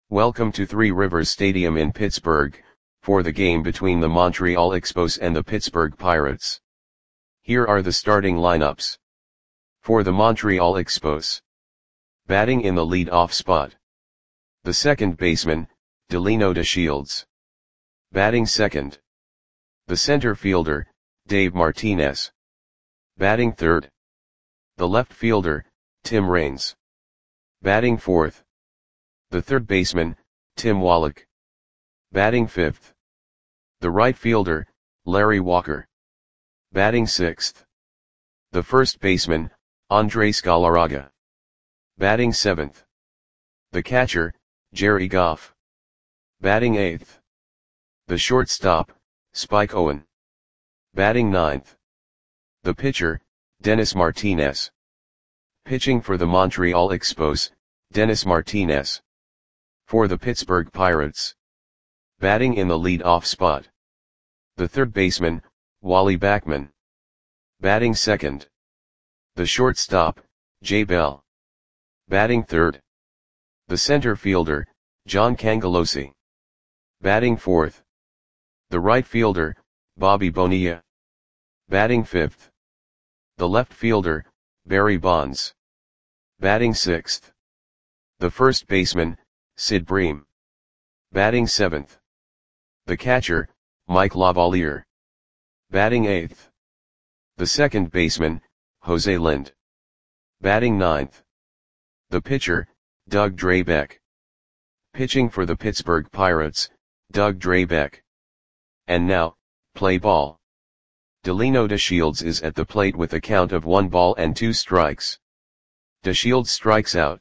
Welcome to Three Rivers Stadium in Pittsburgh, for the game between the Montreal Expos and the Pittsburgh Pirates. Here are the starting lineups. For the Montreal Expos. Batting in the lead-off spot. The second baseman, Delino DeShields. Batting second. The center fielder, Dave Martinez. Batting third. The left fielder, Tim Raines. Batting fourth. The third baseman, Tim Wallach. Batting fifth. The right fielder, Larry Walker. Batting sixth. The first baseman, Andres Galarraga. Batting seventh. The catcher, Jerry Goff. Batting eighth. The shortstop, Spike Owen. Batting ninth. The pitcher, Dennis Martinez. Pitching for the Montreal Expos, Dennis Martinez. For the Pittsburgh Pirates. Batting in the lead-off spot. The third baseman, Wally Backman. Batting second. The shortstop, Jay Bell. Batting third. The center fielder, John Cangelosi. Batting fourth. The right fielder, Bobby Bonilla. Batting fifth. The left fielder, Barry Bonds. Batting sixth. The first baseman, Sid Bream. Batting seventh. The catcher, Mike Lavalier. Batting eighth. The second baseman, Jose Lind. Batting ninth. The pitcher, Doug Drabek. Pitching for the Pittsburgh Pirates, Doug Drabek. And now, play ball. Delino DeShields is at the plate with a count of 1 ball and 2 strikes. DeShields strikes out.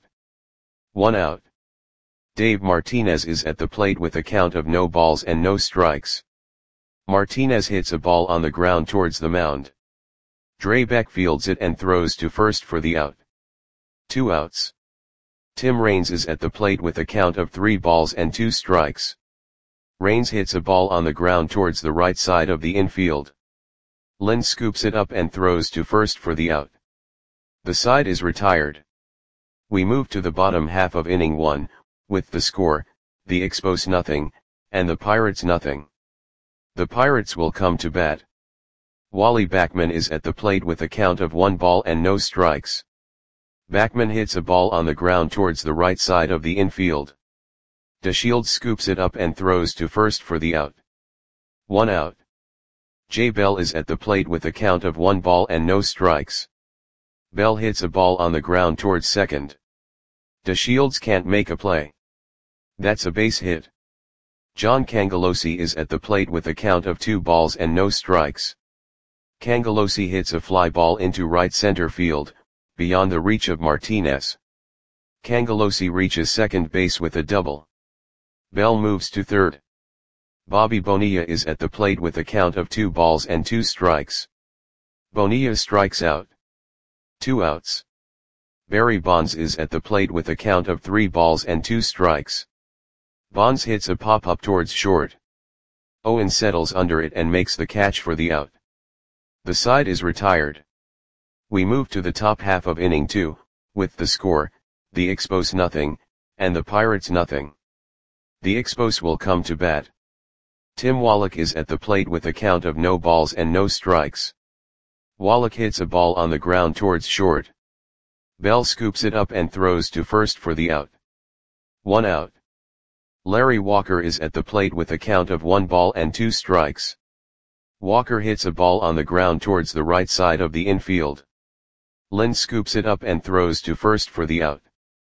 1 out. Dave Martinez is at the plate with a count of no balls and no strikes. Martinez hits a ball on the ground towards the mound. Drabek fields it and throws to first for the out. 2 outs. Tim Raines is at the plate with a count of 3 balls and 2 strikes. Raines hits a ball on the ground towards the right side of the infield. Lind scoops it up and throws to first for the out. The side is retired. We move to the bottom half of inning 1, with the score, the Expos nothing, and the Pirates nothing. The Pirates will come to bat. Wally Backman is at the plate with a count of 1 ball and no strikes. Backman hits a ball on the ground towards the right side of the infield. DeShields scoops it up and throws to first for the out. 1 out. Jay Bell is at the plate with a count of 1 ball and no strikes. Bell hits a ball on the ground towards second. DeShields can't make a play. That's a base hit. John Cangelosi is at the plate with a count of 2 balls and no strikes. Cangelosi hits a fly ball into right center field, beyond the reach of Martinez. Cangelosi reaches second base with a double. Bell moves to third. Bobby Bonilla is at the plate with a count of 2 balls and 2 strikes. Bonilla strikes out. 2 outs. Barry Bonds is at the plate with a count of 3 balls and 2 strikes. Bonds hits a pop-up towards short. Owen settles under it and makes the catch for the out. The side is retired. We move to the top half of inning 2, with the score, the Expos nothing, and the Pirates nothing. The Expos will come to bat. Tim Wallach is at the plate with a count of no balls and no strikes. Wallach hits a ball on the ground towards short. Bell scoops it up and throws to first for the out. 1 out. Larry Walker is at the plate with a count of 1 ball and 2 strikes. Walker hits a ball on the ground towards the right side of the infield. Lind scoops it up and throws to first for the out.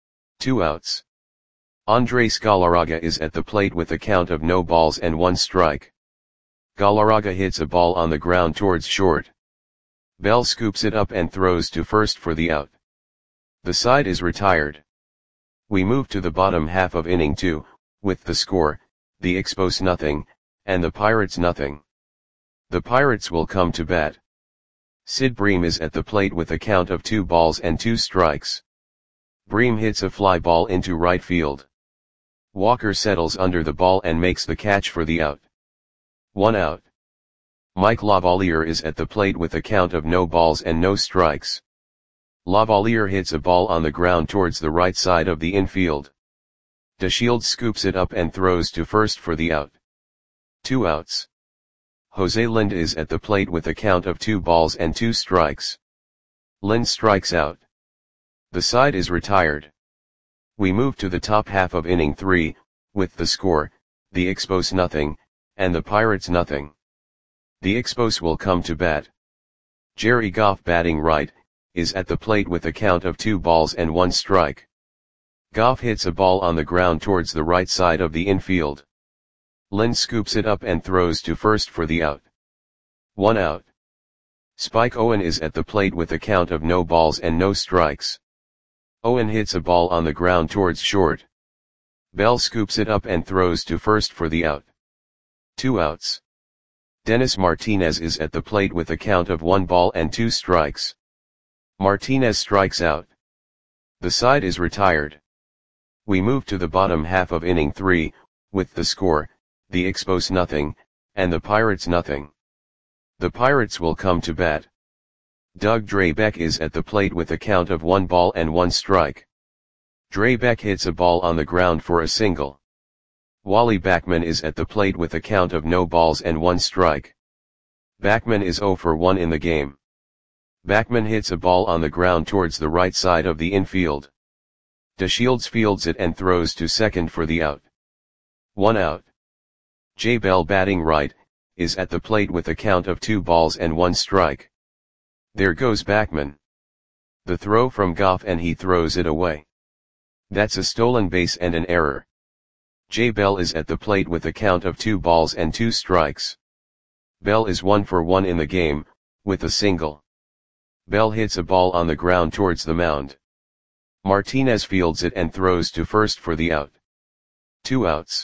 2 outs. Andres Galarraga is at the plate with a count of no balls and 1 strike. Galarraga hits a ball on the ground towards short. Bell scoops it up and throws to first for the out. The side is retired. We move to the bottom half of inning 2, with the score, the Expos nothing, and the Pirates nothing. The Pirates will come to bat. Sid Bream is at the plate with a count of 2 balls and 2 strikes. Bream hits a fly ball into right field. Walker settles under the ball and makes the catch for the out. 1 out. Mike Lavalier is at the plate with a count of no balls and no strikes. Lavalier hits a ball on the ground towards the right side of the infield. DeShields scoops it up and throws to first for the out. 2 outs. Jose Lind is at the plate with a count of 2 balls and 2 strikes. Lind strikes out. The side is retired. We move to the top half of inning 3, with the score, the Expos nothing, and the Pirates nothing. The Expos will come to bat. Jerry Goff batting right, is at the plate with a count of 2 balls and 1 strike. Goff hits a ball on the ground towards the right side of the infield. Lind scoops it up and throws to first for the out. 1 out. Spike Owen is at the plate with a count of no balls and no strikes. Owen hits a ball on the ground towards short. Bell scoops it up and throws to first for the out. 2 outs. Dennis Martinez is at the plate with a count of 1 ball and 2 strikes. Martinez strikes out. The side is retired. We move to the bottom half of inning 3, with the score, the Expos nothing, and the Pirates nothing. The Pirates will come to bat. Doug Drabek is at the plate with a count of 1 ball and 1 strike. Drabek hits a ball on the ground for a single. Wally Backman is at the plate with a count of no balls and 1 strike. Backman is 0 for 1 in the game. Backman hits a ball on the ground towards the right side of the infield. DeShields fields it and throws to second for the out. 1 out. Jay Bell batting right, is at the plate with a count of 2 balls and 1 strike. There goes Backman. The throw from Goff and he throws it away. That's a stolen base and an error. Jay Bell is at the plate with a count of 2 balls and 2 strikes. Bell is 1 for 1 in the game, with a single. Bell hits a ball on the ground towards the mound. Martinez fields it and throws to first for the out. 2 outs.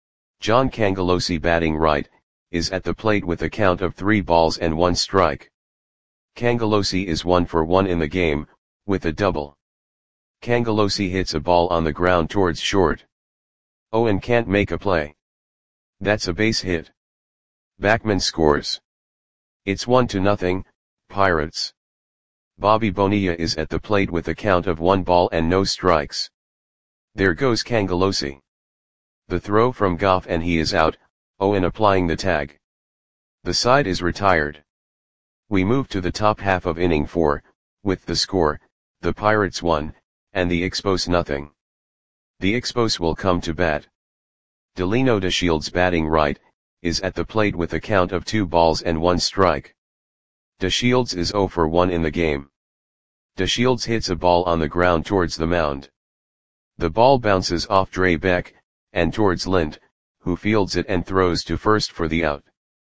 John Cangelosi batting right, is at the plate with a count of 3 balls and 1 strike. Cangelosi is 1 for 1 in the game, with a double. Cangelosi hits a ball on the ground towards short. Owen can't make a play. That's a base hit. Backman scores. It's 1-0, Pirates. Bobby Bonilla is at the plate with a count of 1 ball and no strikes. There goes Cangelosi. The throw from Goff and he is out, Owen applying the tag. The side is retired. We move to the top half of inning 4, with the score, the Pirates 1, and the Expos nothing. The Expos will come to bat. Delino DeShields batting right, is at the plate with a count of 2 balls and 1 strike. DeShields is 0 for 1 in the game. DeShields hits a ball on the ground towards the mound. The ball bounces off Drabek, and towards Lind, who fields it and throws to first for the out.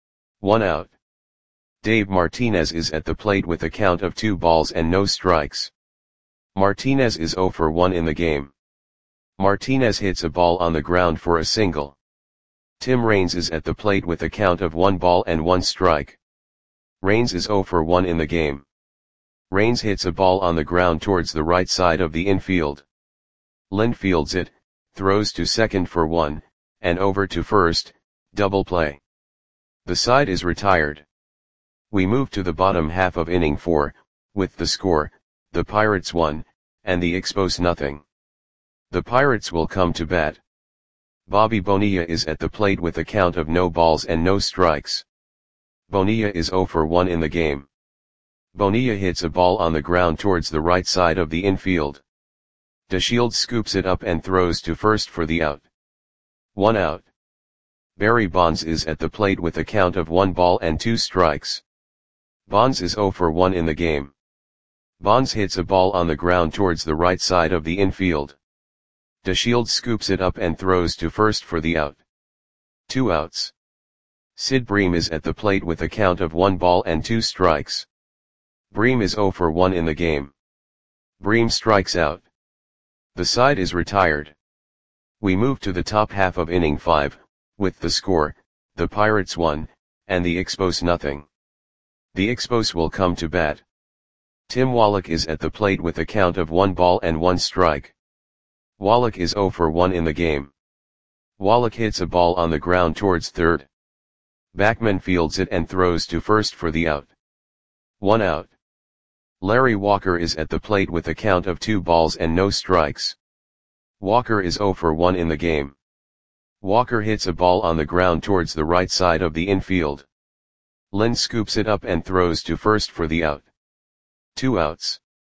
1 out. Dave Martinez is at the plate with a count of 2 balls and no strikes. Martinez is 0 for 1 in the game. Martinez hits a ball on the ground for a single. Tim Raines is at the plate with a count of 1 ball and 1 strike. Raines is 0 for 1 in the game. Raines hits a ball on the ground towards the right side of the infield. Lind fields it, throws to second for 1, and over to first, double play. The side is retired. We move to the bottom half of inning 4, with the score, the Pirates 1, and the Expos nothing. The Pirates will come to bat. Bobby Bonilla is at the plate with a count of no balls and no strikes. Bonilla is 0 for 1 in the game. Bonilla hits a ball on the ground towards the right side of the infield. DeShields scoops it up and throws to first for the out. 1 out. Barry Bonds is at the plate with a count of 1 ball and 2 strikes. Bonds is 0 for 1 in the game. Bonds hits a ball on the ground towards the right side of the infield. DeShields scoops it up and throws to first for the out. 2 outs. Sid Bream is at the plate with a count of 1 ball and 2 strikes. Bream is 0 for 1 in the game. Bream strikes out. The side is retired. We move to the top half of inning 5, with the score, the Pirates 1, and the Expos nothing. The Expos will come to bat. Tim Wallach is at the plate with a count of 1 ball and 1 strike. Wallach is 0 for 1 in the game. Wallach hits a ball on the ground towards third. Backman fields it and throws to first for the out. 1 out. Larry Walker is at the plate with a count of 2 balls and no strikes. Walker is 0 for 1 in the game. Walker hits a ball on the ground towards the right side of the infield. Lind scoops it up and throws to first for the out. 2 outs.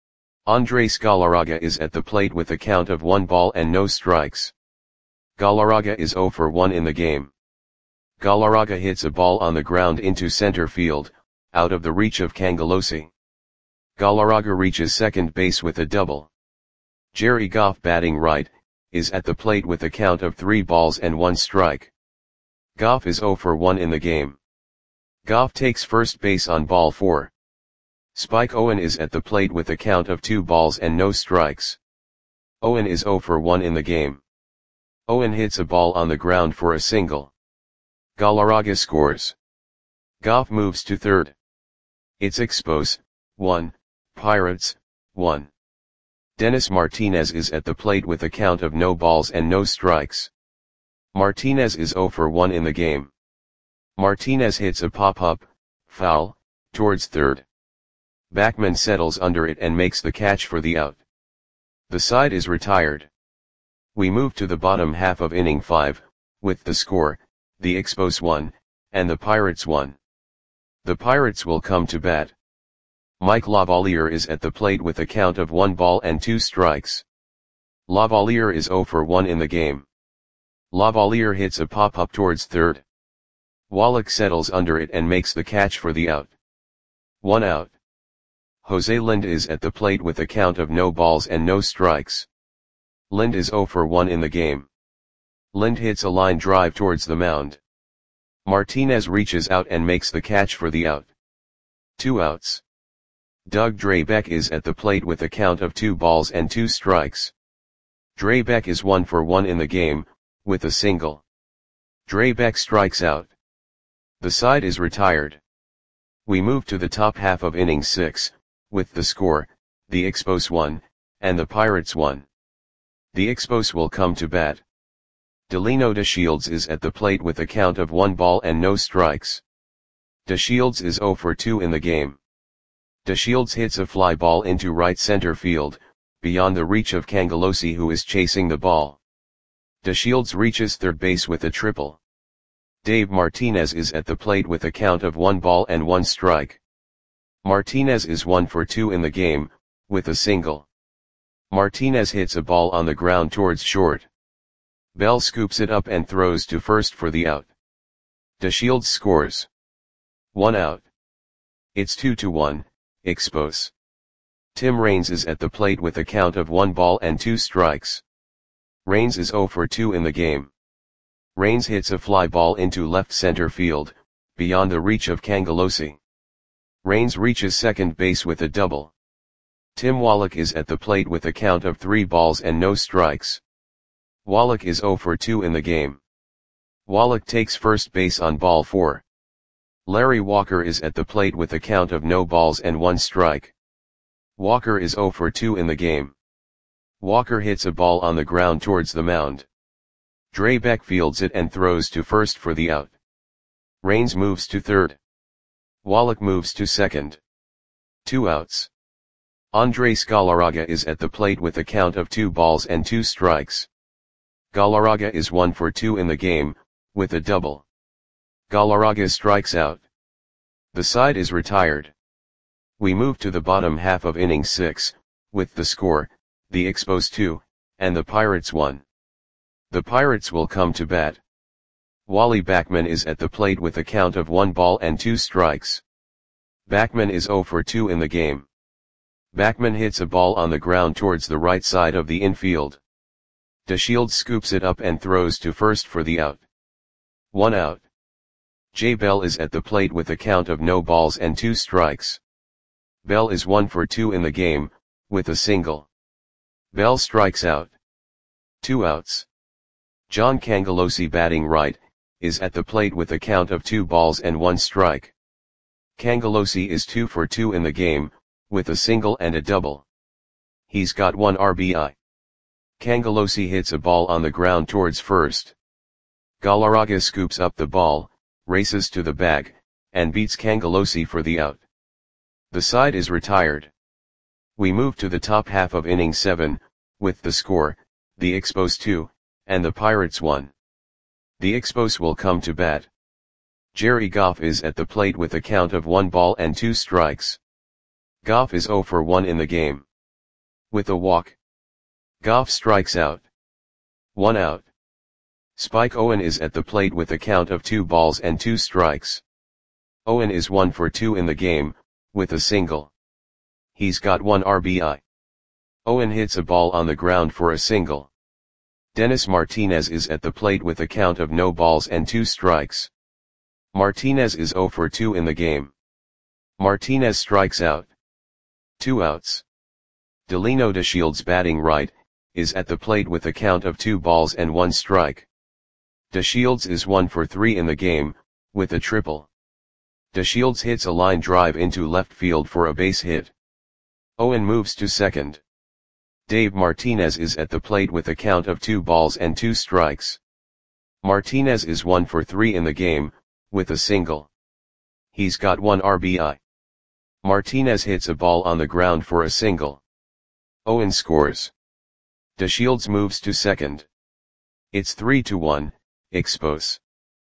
Andres Galarraga is at the plate with a count of 1 ball and no strikes. Galarraga is 0 for 1 in the game. Galarraga hits a ball on the ground into center field, out of the reach of Cangelosi. Galarraga reaches second base with a double. Jerry Goff, batting right, is at the plate with a count of 3 balls and 1 strike. Goff is 0 for 1 in the game. Goff takes first base on ball 4. Spike Owen is at the plate with a count of 2 balls and no strikes. Owen is 0 for 1 in the game. Owen hits a ball on the ground for a single. Galarraga scores. Goff moves to third. It's Expos, 1, Pirates, 1. Dennis Martinez is at the plate with a count of no balls and no strikes. Martinez is 0 for 1 in the game. Martinez hits a pop-up, foul, towards third. Backman settles under it and makes the catch for the out. The side is retired. We move to the bottom half of inning 5, with the score, the Expos 1, and the Pirates 1. The Pirates will come to bat. Mike Lavalier is at the plate with a count of 1 ball and 2 strikes. Lavalier is 0 for 1 in the game. Lavalier hits a pop-up towards third. Wallach settles under it and makes the catch for the out. 1 out. Jose Lind is at the plate with a count of no balls and no strikes. Lind is 0 for 1 in the game. Lind hits a line drive towards the mound. Martinez reaches out and makes the catch for the out. 2 outs. Doug Drabek is at the plate with a count of 2 balls and 2 strikes. Drabek is 1 for 1 in the game, with a single. Drabek strikes out. The side is retired. We move to the top half of inning 6, with the score, the Expos 1, and the Pirates 1. The Expos will come to bat. Delino DeShields is at the plate with a count of 1 ball and no strikes. DeShields is 0 for 2 in the game. DeShields hits a fly ball into right center field, beyond the reach of Cangelosi, who is chasing the ball. DeShields reaches third base with a triple. Dave Martinez is at the plate with a count of 1 ball and 1 strike. Martinez is 1 for 2 in the game, with a single. Martinez hits a ball on the ground towards short. Bell scoops it up and throws to first for the out. DeShields scores. 1 out. It's 2-1, Expos. Tim Raines is at the plate with a count of 1 ball and 2 strikes. Raines is 0 for 2 in the game. Raines hits a fly ball into left center field, beyond the reach of Cangelosi. Raines reaches second base with a double. Tim Wallach is at the plate with a count of 3 balls and no strikes. Wallach is 0 for 2 in the game. Wallach takes first base on ball 4. Larry Walker is at the plate with a count of no balls and 1 strike. Walker is 0 for 2 in the game. Walker hits a ball on the ground towards the mound. Drabek fields it and throws to first for the out. Raines moves to third. Wallach moves to second. 2 outs. Andres Galarraga is at the plate with a count of 2 balls and 2 strikes. Galarraga is 1 for 2 in the game, with a double. Galarraga strikes out. The side is retired. We move to the bottom half of inning 6, with the score, the Expos 2, and the Pirates 1. The Pirates will come to bat. Wally Backman is at the plate with a count of 1 ball and 2 strikes. Backman is 0 for 2 in the game. Backman hits a ball on the ground towards the right side of the infield. DeShields scoops it up and throws to first for the out. 1 out. Jay Bell is at the plate with a count of no balls and 2 strikes. Bell is 1 for 2 in the game, with a single. Bell strikes out. 2 outs. John Cangelosi, batting right, is at the plate with a count of 2 balls and 1 strike. Cangelosi is 2 for 2 in the game, with a single and a double. He's got 1 RBI. Cangelosi hits a ball on the ground towards first. Galarraga scoops up the ball, races to the bag, and beats Cangelosi for the out. The side is retired. We move to the top half of inning 7, with the score, the Expos 2, and the Pirates 1. The Expos will come to bat. Jerry Goff is at the plate with a count of 1 ball and 2 strikes. Goff is 0 for 1 in the game. With a walk, Goff strikes out. 1 out. Spike Owen is at the plate with a count of 2 balls and 2 strikes. Owen is 1 for 2 in the game, with a single. He's got 1 RBI. Owen hits a ball on the ground for a single. Dennis Martinez is at the plate with a count of no balls and 2 strikes. Martinez is 0 for 2 in the game. Martinez strikes out. 2 outs. Delino DeShields, batting right, is at the plate with a count of 2 balls and 1 strike. DeShields is 1 for 3 in the game, with a triple. DeShields hits a line drive into left field for a base hit. Owen moves to second. Dave Martinez is at the plate with a count of 2 balls and 2 strikes. Martinez is 1 for 3 in the game, with a single. He's got 1 RBI. Martinez hits a ball on the ground for a single. Owen scores. DeShields moves to second. It's 3-1, Expos.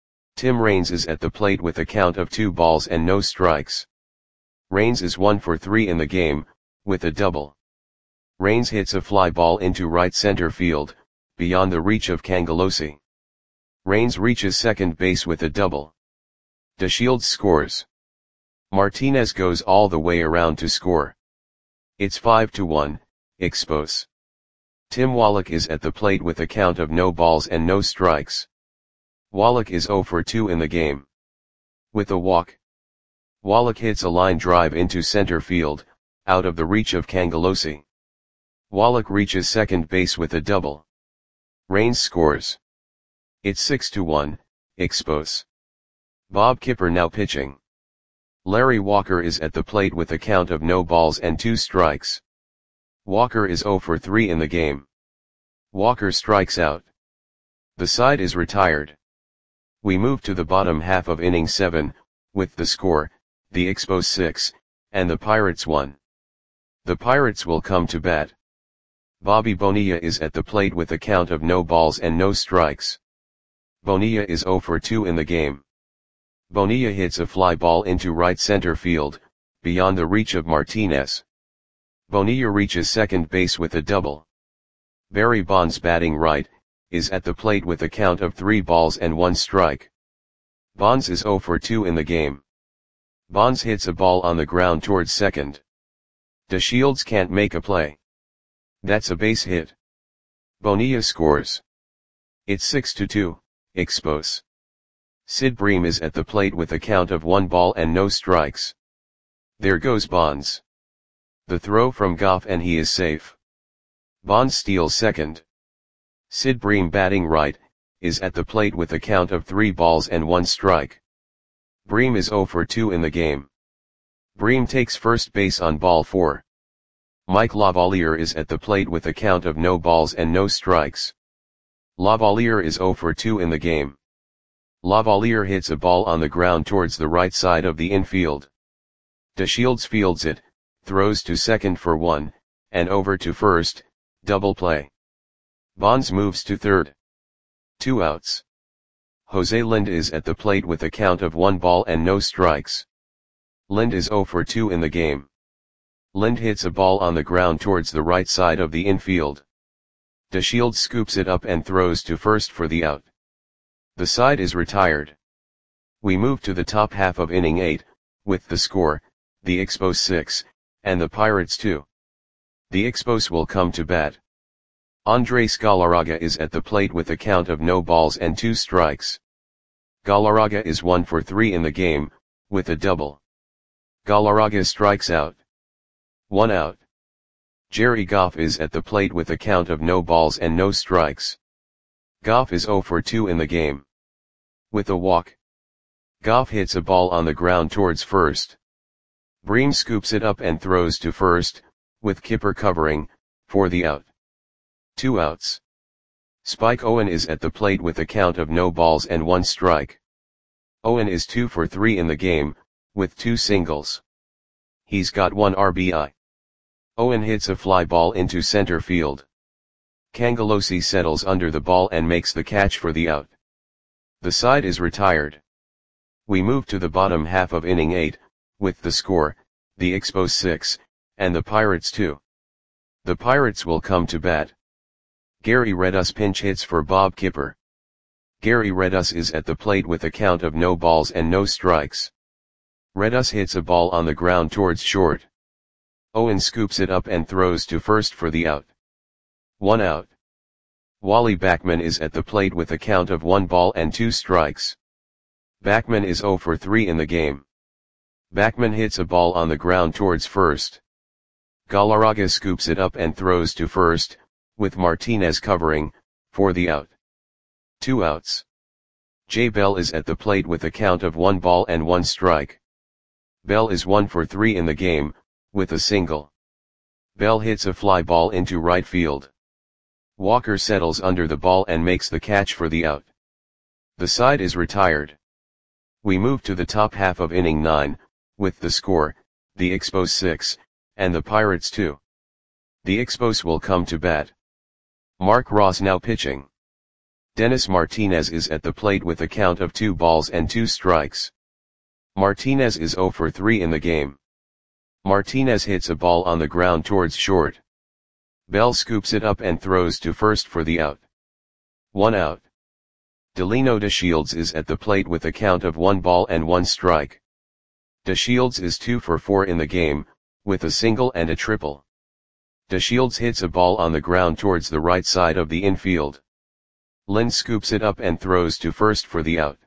Tim Raines is at the plate with a count of 2 balls and no strikes. Raines is 1 for 3 in the game, with a double. Raines hits a fly ball into right center field, beyond the reach of Cangelosi. Raines reaches second base with a double. DeShields scores. Martinez goes all the way around to score. It's 5-1, Expos. Tim Wallach is at the plate with a count of no balls and no strikes. Wallach is 0 for 2 in the game. With a walk, Wallach hits a line drive into center field, out of the reach of Cangelosi. Wallach reaches second base with a double. Raines scores. It's 6-1, Expos. Bob Kipper now pitching. Larry Walker is at the plate with a count of no balls and 2 strikes. Walker is 0 for 3 in the game. Walker strikes out. The side is retired. We move to the bottom half of inning 7, with the score, the Expos 6, and the Pirates 1. The Pirates will come to bat. Bobby Bonilla is at the plate with a count of no balls and no strikes. Bonilla is 0 for 2 in the game. Bonilla hits a fly ball into right center field, beyond the reach of Martinez. Bonilla reaches second base with a double. Barry Bonds, batting right, is at the plate with a count of 3 balls and 1 strike. Bonds is 0 for 2 in the game. Bonds hits a ball on the ground towards second. DeShields can't make a play. That's a base hit. Bonilla scores. It's 6-2, Expos. Sid Bream is at the plate with a count of 1 ball and no strikes. There goes Bonds. The throw from Goff and he is safe. Bonds steals second. Sid Bream, batting right, is at the plate with a count of 3 balls and 1 strike. Bream is 0 for 2 in the game. Bream takes first base on ball 4. Mike Lavalier is at the plate with a count of no balls and no strikes. Lavalier is 0 for 2 in the game. Lavalier hits a ball on the ground towards the right side of the infield. DeShields fields it, throws to second for 1, and over to first, double play. Bonds moves to third. 2 outs. Jose Lind is at the plate with a count of 1 ball and no strikes. Lind is 0 for 2 in the game. Lind hits a ball on the ground towards the right side of the infield. DeShields scoops it up and throws to first for the out. The side is retired. We move to the top half of inning 8, with the score, the Expos 6, and the Pirates 2. The Expos will come to bat. Andres Galarraga is at the plate with a count of no balls and 2 strikes. Galarraga is 1 for 3 in the game, with a double. Galarraga strikes out. 1 out. Jerry Goff is at the plate with a count of no balls and no strikes. Goff is 0 for 2 in the game. With a walk, Goff hits a ball on the ground towards first. Bream scoops it up and throws to first, with Kipper covering, for the out. 2 outs. Spike Owen is at the plate with a count of no balls and 1 strike. Owen is 2 for 3 in the game, with 2 singles. He's got 1 RBI. Owen hits a fly ball into center field. Cangelosi settles under the ball and makes the catch for the out. The side is retired. We move to the bottom half of inning 8, with the score, the Expos 6, and the Pirates 2. The Pirates will come to bat. Gary Redus pinch hits for Bob Kipper. Gary Redus is at the plate with a count of no balls and no strikes. Redus hits a ball on the ground towards short. Owen scoops it up and throws to first for the out. 1 out. Wally Backman is at the plate with a count of 1 ball and 2 strikes. Backman is 0 for 3 in the game. Backman hits a ball on the ground towards first. Galarraga scoops it up and throws to first, with Martinez covering, for the out. 2 outs. Jay Bell is at the plate with a count of 1 ball and 1 strike. Bell is 1 for 3 in the game, with a single. Bell hits a fly ball into right field. Walker settles under the ball and makes the catch for the out. The side is retired. We move to the top half of inning 9, with the score, the Expos 6, and the Pirates 2. The Expos will come to bat. Mark Ross now pitching. Dennis Martinez is at the plate with a count of 2 balls and 2 strikes. Martinez is 0 for 3 in the game. Martinez hits a ball on the ground towards short. Bell scoops it up and throws to first for the out. 1 out. Delino DeShields is at the plate with a count of 1 ball and 1 strike. DeShields is 2 for 4 in the game, with a single and a triple. DeShields hits a ball on the ground towards the right side of the infield. Lynn scoops it up and throws to first for the out.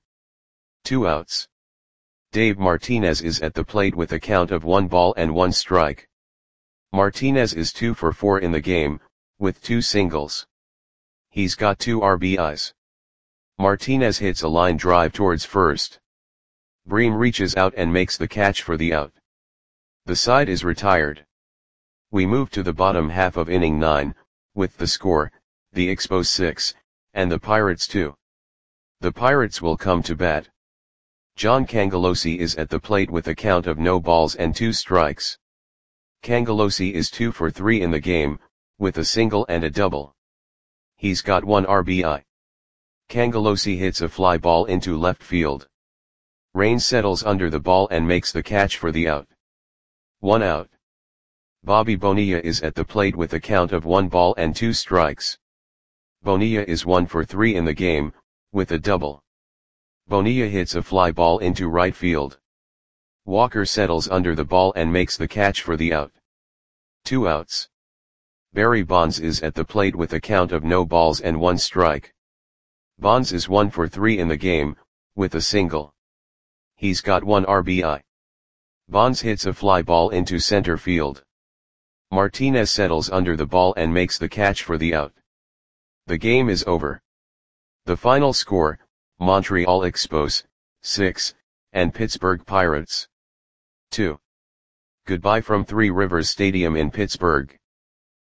2 outs. Dave Martinez is at the plate with a count of 1 ball and 1 strike. Martinez is 2 for 4 in the game, with 2 singles. He's got 2 RBIs. Martinez hits a line drive towards first. Bream reaches out and makes the catch for the out. The side is retired. We move to the bottom half of inning 9, with the score, the Expos 6, and the Pirates 2. The Pirates will come to bat. John Cangelosi is at the plate with a count of no balls and 2 strikes. Cangelosi is 2 for 3 in the game, with a single and a double. He's got 1 RBI. Cangelosi hits a fly ball into left field. Raines settles under the ball and makes the catch for the out. 1 out. Bobby Bonilla is at the plate with a count of 1 ball and 2 strikes. Bonilla is 1 for 3 in the game, with a double. Bonilla hits a fly ball into right field. Walker settles under the ball and makes the catch for the out. 2 outs. Barry Bonds is at the plate with a count of no balls and 1 strike. Bonds is 1 for 3 in the game, with a single. He's got 1 RBI. Bonds hits a fly ball into center field. Martinez settles under the ball and makes the catch for the out. The game is over. The final score, Montreal Expos, 6, and Pittsburgh Pirates, 2. Goodbye from Three Rivers Stadium in Pittsburgh.